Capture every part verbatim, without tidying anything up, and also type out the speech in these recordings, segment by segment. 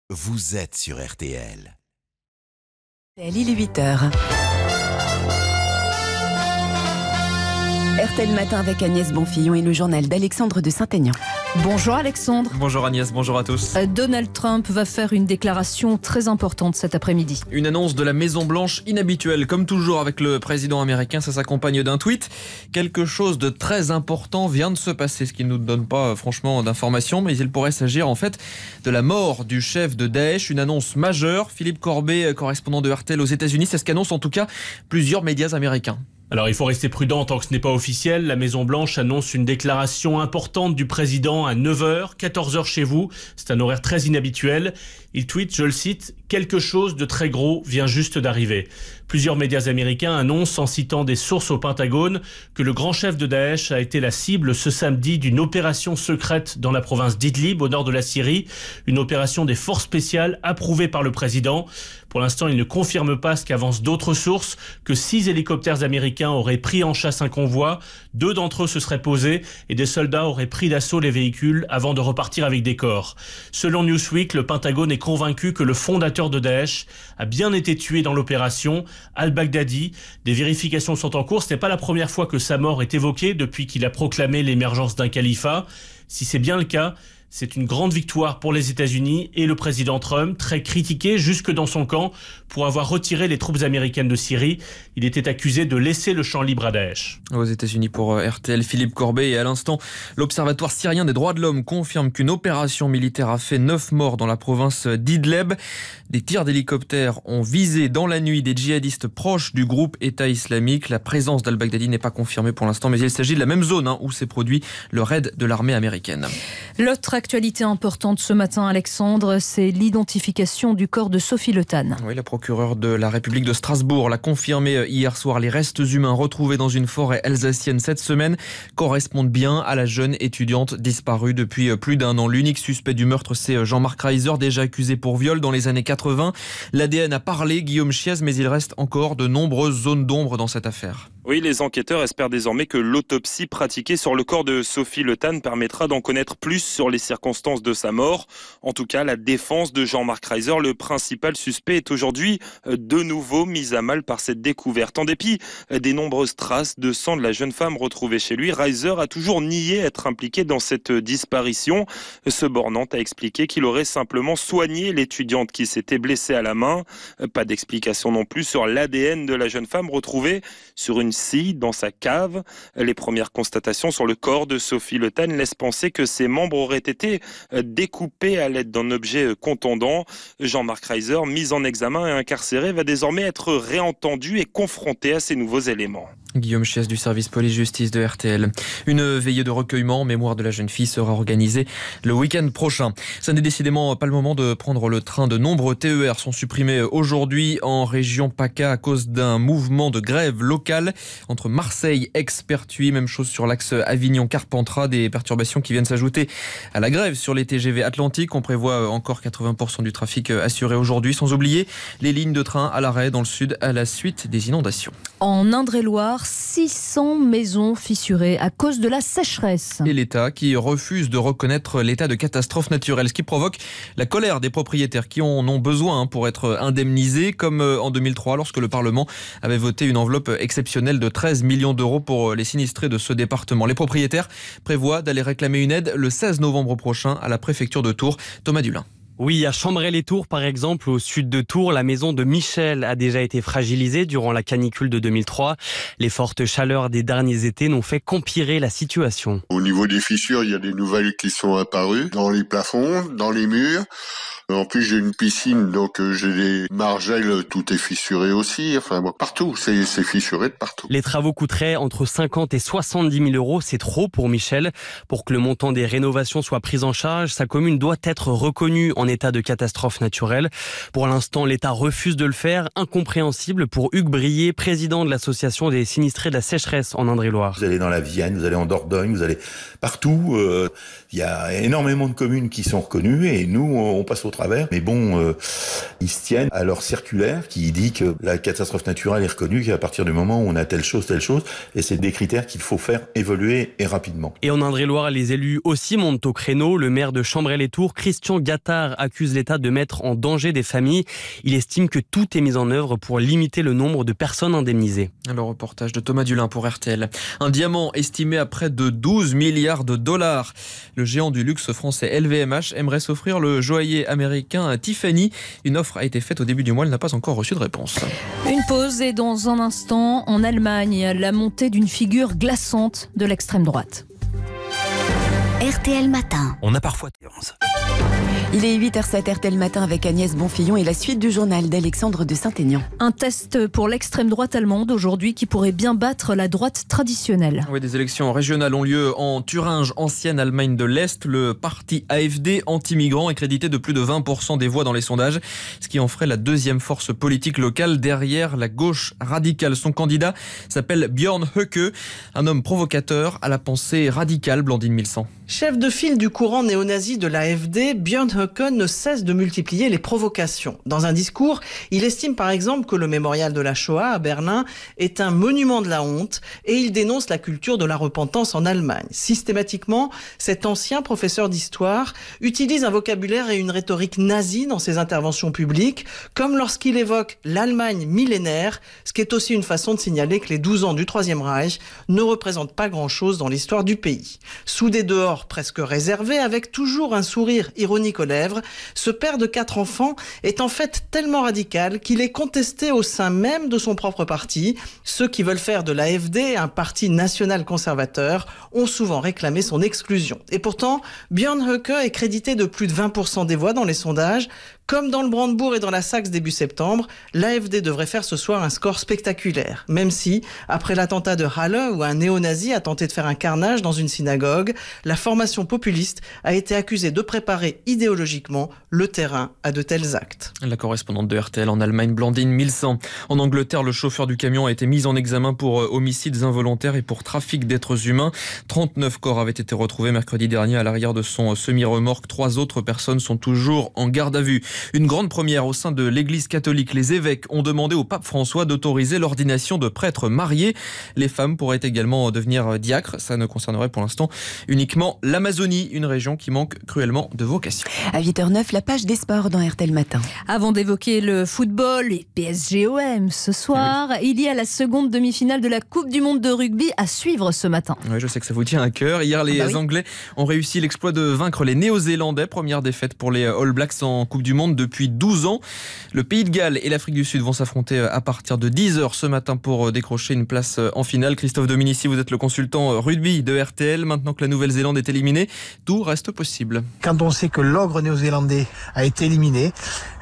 vous êtes sur R T L. Il est huit heures. R T L Matin avec Agnès Bonfillon et le journal d'Alexandre de Saint-Aignan. Bonjour Alexandre. Bonjour Agnès, bonjour à tous. Donald Trump va faire une déclaration très importante cet après-midi. Une annonce de la Maison-Blanche inhabituelle, comme toujours avec le président américain, ça s'accompagne d'un tweet. Quelque chose de très important vient de se passer, ce qui ne nous donne pas franchement d'informations, mais il pourrait s'agir en fait de la mort du chef de Daesh, une annonce majeure. Philippe Corbet, correspondant de R T L aux États-Unis, c'est ce qu'annoncent en tout cas plusieurs médias américains. Alors il faut rester prudent tant que ce n'est pas officiel. La Maison-Blanche annonce une déclaration importante du président à neuf heures, quatorze heures chez vous. C'est un horaire très inhabituel. Il tweet, je le cite, « Quelque chose de très gros vient juste d'arriver ». Plusieurs médias américains annoncent, en citant des sources au Pentagone, que le grand chef de Daesh a été la cible ce samedi d'une opération secrète dans la province d'Idlib, au nord de la Syrie. Une opération des forces spéciales approuvée par le président. Pour l'instant, il ne confirme pas ce qu'avancent d'autres sources, que six hélicoptères américains auraient pris en chasse un convoi, deux d'entre eux se seraient posés et des soldats auraient pris d'assaut les véhicules avant de repartir avec des corps. Selon Newsweek, le Pentagone est convaincu que le fondateur de Daesh a bien été tué dans l'opération, al-Baghdadi. Des vérifications sont en cours. Ce n'est pas la première fois que sa mort est évoquée depuis qu'il a proclamé l'émergence d'un califat. Si c'est bien le cas, c'est une grande victoire pour les États-Unis et le président Trump, très critiqué jusque dans son camp pour avoir retiré les troupes américaines de Syrie. Il était accusé de laisser le champ libre à Daesh. Aux États-Unis pour R T L, Philippe Corbet. Et à l'instant, l'Observatoire syrien des droits de l'homme confirme qu'une opération militaire a fait neuf morts dans la province d'Idlib. Des tirs d'hélicoptères ont visé dans la nuit des djihadistes proches du groupe État islamique. La présence d'al-Baghdadi n'est pas confirmée pour l'instant, mais il s'agit de la même zone hein, où s'est produit le raid de l'armée américaine. L'autre actualité importante ce matin, Alexandre, c'est l'identification du corps de Sophie Le Tan. Oui, la procureure de la République de Strasbourg l'a confirmé hier soir. Les restes humains retrouvés dans une forêt alsacienne cette semaine correspondent bien à la jeune étudiante disparue depuis plus d'un an. L'unique suspect du meurtre, c'est Jean-Marc Reiser, déjà accusé pour viol dans les années quatre-vingts. L'A D N a parlé, Guillaume Chiez, mais il reste encore de nombreuses zones d'ombre dans cette affaire. Oui, les enquêteurs espèrent désormais que l'autopsie pratiquée sur le corps de Sophie Le Tan permettra d'en connaître plus sur les circonstances de sa mort. En tout cas, la défense de Jean-Marc Reiser, le principal suspect, est aujourd'hui de nouveau mise à mal par cette découverte. En dépit des nombreuses traces de sang de la jeune femme retrouvées chez lui, Reiser a toujours nié être impliqué dans cette disparition, se bornant à expliquer qu'il aurait simplement soigné l'étudiante qui s'était blessée à la main. Pas d'explication non plus sur l'A D N de la jeune femme retrouvée sur une scie dans sa cave. Les premières constatations sur le corps de Sophie Le Tan laissent penser que ses membres auraient été découpés à l'aide d'un objet contondant. Jean-Marc Reiser, mis en examen et incarcéré, va désormais être réentendu et confronté à ces nouveaux éléments. Guillaume Chiez du service police-justice de R T L. Une veillée de recueillement en mémoire de la jeune fille sera organisée le week-end prochain. Ça n'est décidément pas le moment de prendre le train. De nombreux T E R sont supprimés aujourd'hui en région PACA à cause d'un mouvement de grève locale entre Marseille, Aix, Pertuis. Même chose sur l'axe Avignon-Carpentras. Des perturbations qui viennent s'ajouter à la grève sur les T G V Atlantique. On prévoit encore quatre-vingts pour cent du trafic assuré aujourd'hui, sans oublier les lignes de train à l'arrêt dans le sud à la suite des inondations. En Indre-et-Loire, six cents maisons fissurées à cause de la sécheresse. Et l'État qui refuse de reconnaître l'état de catastrophe naturelle, ce qui provoque la colère des propriétaires qui en ont besoin pour être indemnisés, comme en deux mille trois lorsque le Parlement avait voté une enveloppe exceptionnelle de treize millions d'euros pour les sinistrés de ce département. Les propriétaires prévoient d'aller réclamer une aide le seize novembre prochain à la préfecture de Tours. Thomas Dulin. Oui, à Chambray-les-Tours, par exemple, au sud de Tours, la maison de Michel a déjà été fragilisée durant la canicule de deux mille trois. Les fortes chaleurs des derniers étés n'ont fait qu'empirer la situation. Au niveau des fissures, il y a des nouvelles qui sont apparues dans les plafonds, dans les murs. En plus, j'ai une piscine, donc euh, j'ai des margelles, tout est fissuré aussi. Enfin, bon, partout, c'est, c'est fissuré de partout. Les travaux coûteraient entre cinquante et soixante-dix mille euros. C'est trop pour Michel. Pour que le montant des rénovations soit pris en charge, sa commune doit être reconnue en état de catastrophe naturelle. Pour l'instant, l'État refuse de le faire. Incompréhensible pour Hugues Brier, président de l'association des sinistrés de la sécheresse en Indre-et-Loire. Vous allez dans la Vienne, vous allez en Dordogne, vous allez partout. Il euh, y a énormément de communes qui sont reconnues et nous, on passe au travers. Mais bon, euh, ils se tiennent à leur circulaire qui dit que la catastrophe naturelle est reconnue qu'à partir du moment où on a telle chose, telle chose, et c'est des critères qu'il faut faire évoluer et rapidement. Et en Indre-et-Loire, les élus aussi montent au créneau. Le maire de Chambray-les-Tours, Christian Gattard, accuse l'État de mettre en danger des familles. Il estime que tout est mis en œuvre pour limiter le nombre de personnes indemnisées. Le reportage de Thomas Dulin pour R T L. Un diamant estimé à près de douze milliards de dollars. Le géant du luxe français L V M H aimerait s'offrir le joaillier américain Tiffany. Une offre a été faite au début du mois, elle n'a pas encore reçu de réponse. Une pause et dans un instant, en Allemagne, la montée d'une figure glaçante de l'extrême droite. R T L Matin. On a parfois... Il est huit heures zéro sept, R T L Matin avec Agnès Bonfillon et la suite du journal d'Alexandre de Saint-Aignan. Un test pour l'extrême droite allemande aujourd'hui qui pourrait bien battre la droite traditionnelle. Oui, des élections régionales ont lieu en Thuringe, ancienne Allemagne de l'Est. Le parti A F D anti-migrant est crédité de plus de vingt pour cent des voix dans les sondages, ce qui en ferait la deuxième force politique locale derrière la gauche radicale. Son candidat s'appelle Björn Höcke, un homme provocateur à la pensée radicale, Blandine Milsan. Chef de file du courant néo-nazi de l'A F D, Björn Höcke ne cesse de multiplier les provocations. Dans un discours, il estime par exemple que le mémorial de la Shoah à Berlin est un monument de la honte et il dénonce la culture de la repentance en Allemagne. Systématiquement, cet ancien professeur d'histoire utilise un vocabulaire et une rhétorique nazie dans ses interventions publiques, comme lorsqu'il évoque l'Allemagne millénaire, ce qui est aussi une façon de signaler que les douze ans du Troisième Reich ne représentent pas grand-chose dans l'histoire du pays. Sous des dehors presque réservé, avec toujours un sourire ironique aux lèvres, ce père de quatre enfants est en fait tellement radical qu'il est contesté au sein même de son propre parti. Ceux qui veulent faire de l'A F D un parti national conservateur ont souvent réclamé son exclusion. Et pourtant, Björn Höcke est crédité de plus de vingt pour cent des voix dans les sondages. Comme dans le Brandebourg et dans la Saxe début septembre, l'A F D devrait faire ce soir un score spectaculaire. Même si, après l'attentat de Halle, où un néo-nazi a tenté de faire un carnage dans une synagogue, la formation populiste a été accusée de préparer idéologiquement le terrain à de tels actes. La correspondante de R T L en Allemagne, Blandine Milsan. En Angleterre, le chauffeur du camion a été mis en examen pour homicides involontaires et pour trafic d'êtres humains. trente-neuf corps avaient été retrouvés mercredi dernier à l'arrière de son semi-remorque. Trois autres personnes sont toujours en garde à vue. Une grande première au sein de l'Église catholique. Les évêques ont demandé au pape François d'autoriser l'ordination de prêtres mariés. Les femmes pourraient également devenir diacres. Ça ne concernerait pour l'instant uniquement l'Amazonie, une région qui manque cruellement de vocation. À huit heures neuf, la page des sports dans R T L Matin. Avant d'évoquer le football et P S G O M ce soir, oui. Il y a la seconde demi-finale de la Coupe du Monde de rugby à suivre ce matin. Oui, je sais que ça vous tient à cœur. Hier, les ah bah oui. Anglais ont réussi l'exploit de vaincre les Néo-Zélandais. Première défaite pour les All Blacks en Coupe du Monde depuis douze ans. Le Pays de Galles et l'Afrique du Sud vont s'affronter à partir de dix heures ce matin pour décrocher une place en finale. Christophe Dominici, vous êtes le consultant rugby de R T L. Maintenant que la Nouvelle-Zélande est éliminée, tout reste possible. Quand on sait que l'ogre néo-zélandais a été éliminé,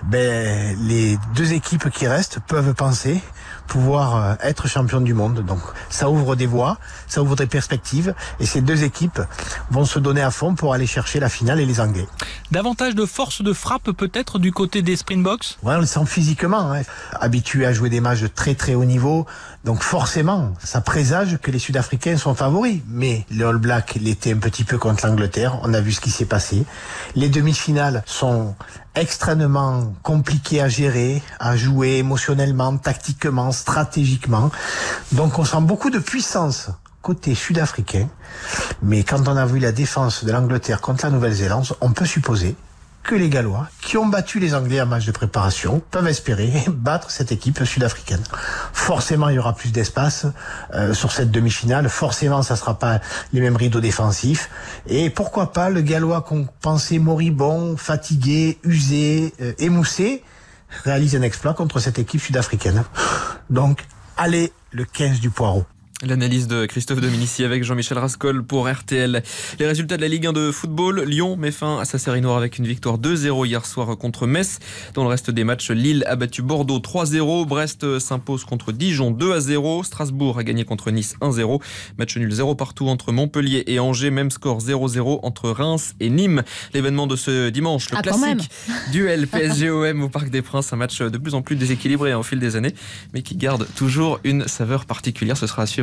ben, les deux équipes qui restent peuvent penser pouvoir être champion du monde. Donc ça ouvre des voies, ça ouvre des perspectives et ces deux équipes vont se donner à fond pour aller chercher la finale et les Anglais. Davantage de force de frappe peut-être du côté des Springboks ? Ouais, on le sent physiquement, hein. Habitué à jouer des matchs de très très haut niveau, donc forcément ça présage que les Sud-Africains sont favoris. Mais les All Blacks l'étaient un petit peu contre l'Angleterre, on a vu ce qui s'est passé. Les demi-finales sont extrêmement compliquées à gérer, à jouer émotionnellement, tactiquement, stratégiquement. Donc on sent beaucoup de puissance côté sud-africain. Mais quand on a vu la défense de l'Angleterre contre la Nouvelle-Zélande, on peut supposer que les Gallois, qui ont battu les Anglais en match de préparation, peuvent espérer battre cette équipe sud-africaine. Forcément, il y aura plus d'espace euh, sur cette demi-finale. Forcément, ça ne sera pas les mêmes rideaux défensifs. Et pourquoi pas le Gallois qu'on pensait moribond, fatigué, usé, euh, émoussé, réalise un exploit contre cette équipe sud-africaine. Donc, allez, le quinze du Poireau. L'analyse de Christophe Dominici avec Jean-Michel Rascol pour R T L. Les résultats de la Ligue un de football. Lyon met fin à sa série noire avec une victoire deux zéro hier soir contre Metz. Dans le reste des matchs, Lille a battu Bordeaux trois zéro. Brest s'impose contre Dijon deux à zéro. Strasbourg a gagné contre Nice un zéro. Match nul zéro partout entre Montpellier et Angers. Même score zéro zéro entre Reims et Nîmes. L'événement de ce dimanche, le ah, classique duel P S G O M au Parc des Princes. Un match de plus en plus déséquilibré au fil des années, mais qui garde toujours une saveur particulière. Ce sera à suivre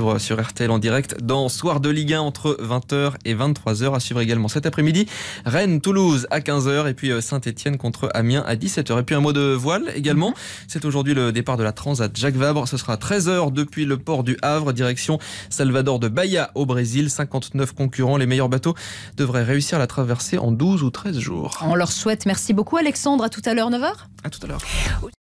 suivre sur R T L en direct dans Soir de Ligue un entre vingt heures et vingt-trois heures. À suivre également cet après-midi, Rennes-Toulouse à quinze heures et puis Saint-Etienne contre Amiens à dix-sept heures. Et puis un mot de voile également. C'est aujourd'hui le départ de la Transat Jacques Vabre. Ce sera à treize heures depuis le port du Havre, direction Salvador de Bahia au Brésil. cinquante-neuf concurrents. Les meilleurs bateaux devraient réussir à la traverser en douze ou treize jours. On leur souhaite. Merci beaucoup Alexandre. À tout à l'heure, neuf heures. À tout à l'heure.